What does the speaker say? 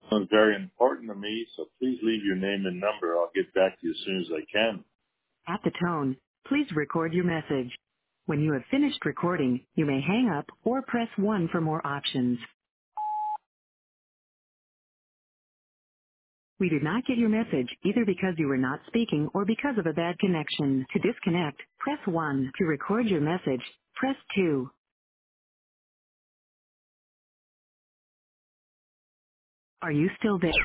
It's very important to me, so please leave your name and number. I'll get back to you as soon as I can. At the tone, please record your message. When you have finished recording, you may hang up or press 1 for more options. We did not get your message either because you were not speaking or because of a bad connection. To disconnect, press 1. To record your message, press 2. Are you still there?